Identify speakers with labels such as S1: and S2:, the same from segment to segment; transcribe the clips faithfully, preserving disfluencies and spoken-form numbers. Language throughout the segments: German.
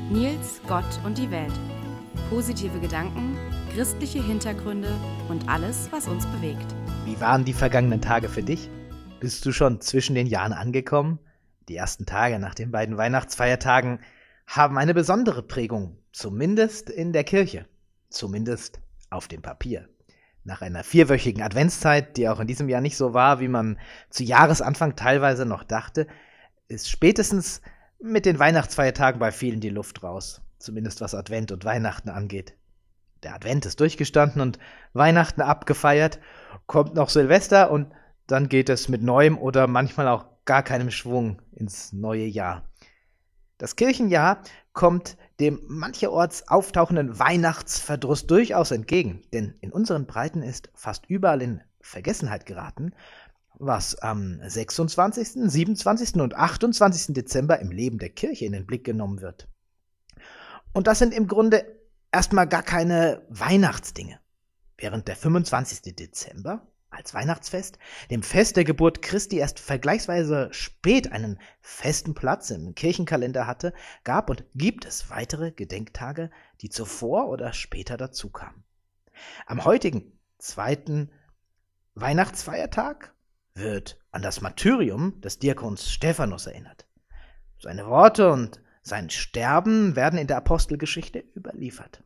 S1: Nils, Gott und die Welt. Positive Gedanken, christliche Hintergründe und alles, was uns bewegt.
S2: Wie waren die vergangenen Tage für dich? Bist du schon zwischen den Jahren angekommen? Die ersten Tage nach den beiden Weihnachtsfeiertagen haben eine besondere Prägung, zumindest in der Kirche, zumindest auf dem Papier. Nach einer vierwöchigen Adventszeit, die auch in diesem Jahr nicht so war, wie man zu Jahresanfang teilweise noch dachte, ist spätestens mit den Weihnachtsfeiertagen bei vielen die Luft raus, zumindest was Advent und Weihnachten angeht. Der Advent ist durchgestanden und Weihnachten abgefeiert, kommt noch Silvester und dann geht es mit neuem oder manchmal auch gar keinem Schwung ins neue Jahr. Das Kirchenjahr kommt dem mancherorts auftauchenden Weihnachtsverdruss durchaus entgegen, denn in unseren Breiten ist fast überall in Vergessenheit geraten, was am sechsundzwanzigsten, siebenundzwanzigsten und achtundzwanzigsten Dezember im Leben der Kirche in den Blick genommen wird. Und das sind im Grunde erstmal gar keine Weihnachtsdinge. Während der fünfundzwanzigste Dezember als Weihnachtsfest, dem Fest der Geburt Christi, erst vergleichsweise spät einen festen Platz im Kirchenkalender hatte, gab und gibt es weitere Gedenktage, die zuvor oder später dazukamen. Am heutigen zweiten Weihnachtsfeiertag wird an das Martyrium des Diakons Stephanus erinnert. Seine Worte und sein Sterben werden in der Apostelgeschichte überliefert.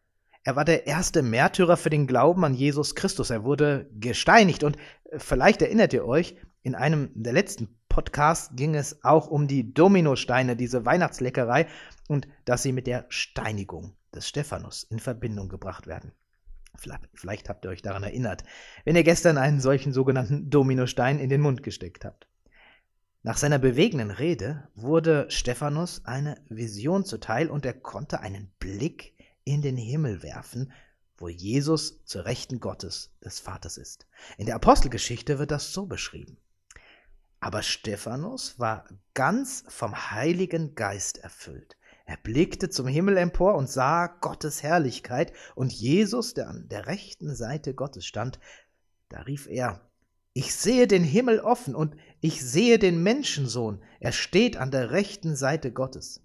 S2: Er war der erste Märtyrer für den Glauben an Jesus Christus. Er wurde gesteinigt und vielleicht erinnert ihr euch, in einem der letzten Podcasts ging es auch um die Dominosteine, diese Weihnachtsleckerei, und dass sie mit der Steinigung des Stephanus in Verbindung gebracht werden. Vielleicht, vielleicht habt ihr euch daran erinnert, wenn ihr gestern einen solchen sogenannten Dominostein in den Mund gesteckt habt. Nach seiner bewegenden Rede wurde Stephanus eine Vision zuteil und er konnte einen Blick in den Himmel werfen, wo Jesus zur Rechten Gottes des Vaters ist. In der Apostelgeschichte wird das so beschrieben. Aber Stephanus war ganz vom Heiligen Geist erfüllt. Er blickte zum Himmel empor und sah Gottes Herrlichkeit und Jesus, der an der rechten Seite Gottes stand. Da rief er: Ich sehe den Himmel offen und ich sehe den Menschensohn. Er steht an der rechten Seite Gottes.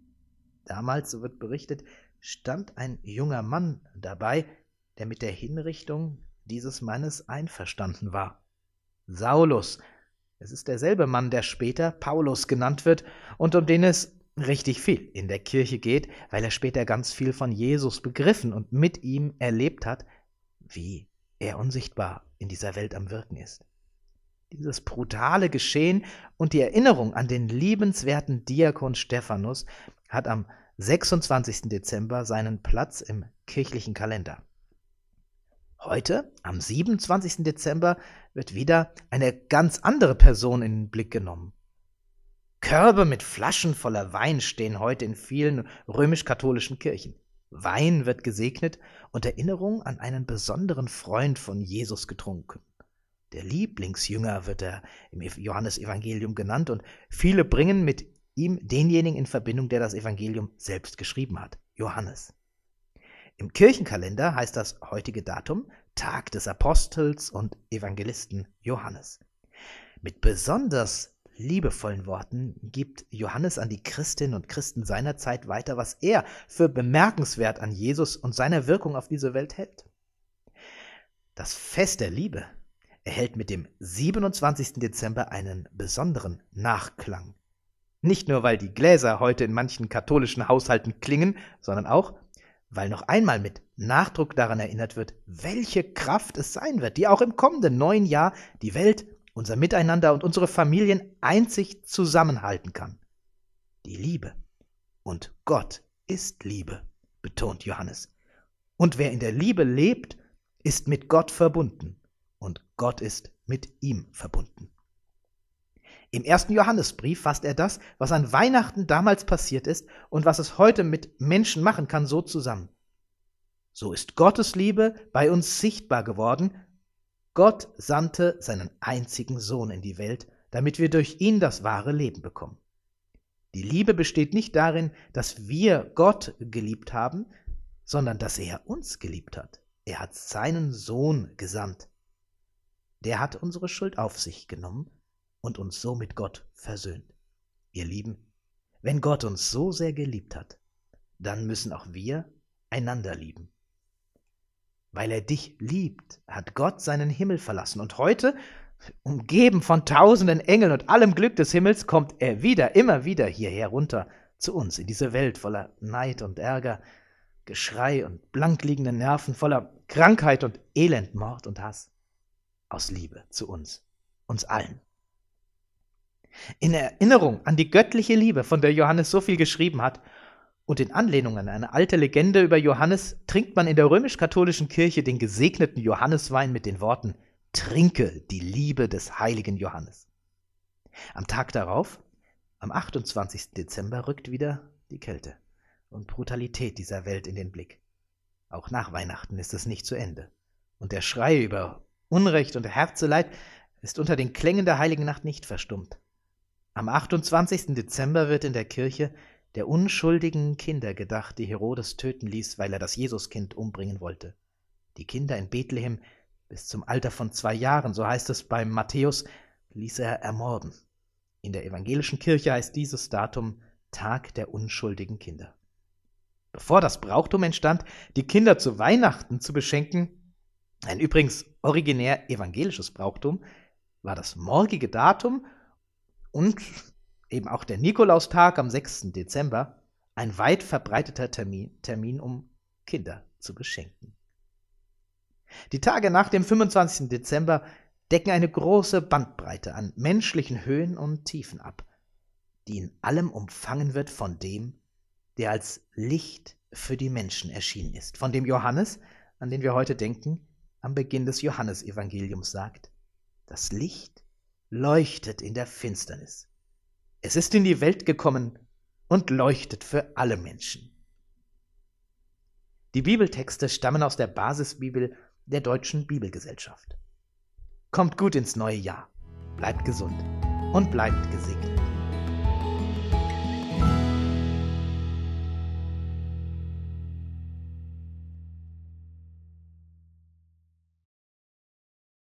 S2: Damals, so wird berichtet, stand ein junger Mann dabei, der mit der Hinrichtung dieses Mannes einverstanden war. Saulus, es ist derselbe Mann, der später Paulus genannt wird und um den es richtig viel in der Kirche geht, weil er später ganz viel von Jesus begriffen und mit ihm erlebt hat, wie er unsichtbar in dieser Welt am Wirken ist. Dieses brutale Geschehen und die Erinnerung an den liebenswerten Diakon Stephanus hat am sechsundzwanzigsten Dezember seinen Platz im kirchlichen Kalender. Heute, am siebenundzwanzigsten Dezember, wird wieder eine ganz andere Person in den Blick genommen. Körbe mit Flaschen voller Wein stehen heute in vielen römisch-katholischen Kirchen. Wein wird gesegnet und Erinnerung an einen besonderen Freund von Jesus getrunken. Der Lieblingsjünger wird er im Johannesevangelium genannt und viele bringen mit ihm denjenigen in Verbindung, der das Evangelium selbst geschrieben hat, Johannes. Im Kirchenkalender heißt das heutige Datum Tag des Apostels und Evangelisten Johannes. Mit besonders liebevollen Worten gibt Johannes an die Christinnen und Christen seiner Zeit weiter, was er für bemerkenswert an Jesus und seiner Wirkung auf diese Welt hält. Das Fest der Liebe erhält mit dem siebenundzwanzigsten Dezember einen besonderen Nachklang. Nicht nur, weil die Gläser heute in manchen katholischen Haushalten klingen, sondern auch, weil noch einmal mit Nachdruck daran erinnert wird, welche Kraft es sein wird, die auch im kommenden neuen Jahr die Welt, unser Miteinander und unsere Familien einzig zusammenhalten kann. Die Liebe. Und Gott ist Liebe, betont Johannes. Und wer in der Liebe lebt, ist mit Gott verbunden. Und Gott ist mit ihm verbunden. Im ersten Johannesbrief fasst er das, was an Weihnachten damals passiert ist und was es heute mit Menschen machen kann, so zusammen. So ist Gottes Liebe bei uns sichtbar geworden. Gott sandte seinen einzigen Sohn in die Welt, damit wir durch ihn das wahre Leben bekommen. Die Liebe besteht nicht darin, dass wir Gott geliebt haben, sondern dass er uns geliebt hat. Er hat seinen Sohn gesandt. Der hat unsere Schuld auf sich genommen und uns so mit Gott versöhnt. Ihr Lieben, wenn Gott uns so sehr geliebt hat, dann müssen auch wir einander lieben. Weil er dich liebt, hat Gott seinen Himmel verlassen. Und heute, umgeben von tausenden Engeln und allem Glück des Himmels, kommt er wieder, immer wieder hierher runter zu uns, in diese Welt voller Neid und Ärger, Geschrei und blankliegende Nerven, voller Krankheit und Elend, Mord und Hass. Aus Liebe zu uns, uns allen. In Erinnerung an die göttliche Liebe, von der Johannes so viel geschrieben hat, und in Anlehnung an eine alte Legende über Johannes, trinkt man in der römisch-katholischen Kirche den gesegneten Johanneswein mit den Worten: Trinke die Liebe des heiligen Johannes. Am Tag darauf, am achtundzwanzigsten Dezember, rückt wieder die Kälte und Brutalität dieser Welt in den Blick. Auch nach Weihnachten ist es nicht zu Ende. Und der Schrei über Unrecht und Herzeleid ist unter den Klängen der heiligen Nacht nicht verstummt. Am achtundzwanzigsten Dezember wird in der Kirche der unschuldigen Kinder gedacht, die Herodes töten ließ, weil er das Jesuskind umbringen wollte. Die Kinder in Bethlehem bis zum Alter von zwei Jahren, so heißt es beim Matthäus, ließ er ermorden. In der evangelischen Kirche heißt dieses Datum Tag der unschuldigen Kinder. Bevor das Brauchtum entstand, die Kinder zu Weihnachten zu beschenken, ein übrigens originär evangelisches Brauchtum, war das morgige Datum und eben auch der Nikolaustag am sechsten Dezember ein weit verbreiteter Termin, Termin, um Kinder zu beschenken. Die Tage nach dem fünfundzwanzigsten Dezember decken eine große Bandbreite an menschlichen Höhen und Tiefen ab, die in allem umfangen wird von dem, der als Licht für die Menschen erschienen ist, von dem Johannes, an den wir heute denken, am Beginn des Johannesevangeliums sagt: Das Licht leuchtet in der Finsternis. Es ist in die Welt gekommen und leuchtet für alle Menschen. Die Bibeltexte stammen aus der Basisbibel der Deutschen Bibelgesellschaft. Kommt gut ins neue Jahr, bleibt gesund und bleibt gesegnet.